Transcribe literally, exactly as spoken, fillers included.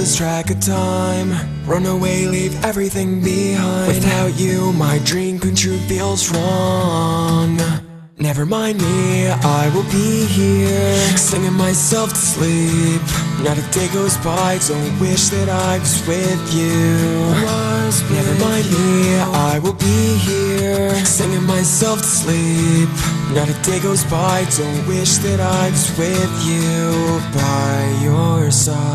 lose track of time. Run away, leave everything behind. Without you, my dream come true feels wrong. Never mind me, I will be here, singing myself to sleep. Not a day goes by, don't wish that I was with you. Never mind me, I will be here, singing myself to sleep. Not a day goes by, don't wish that I was with you by your side.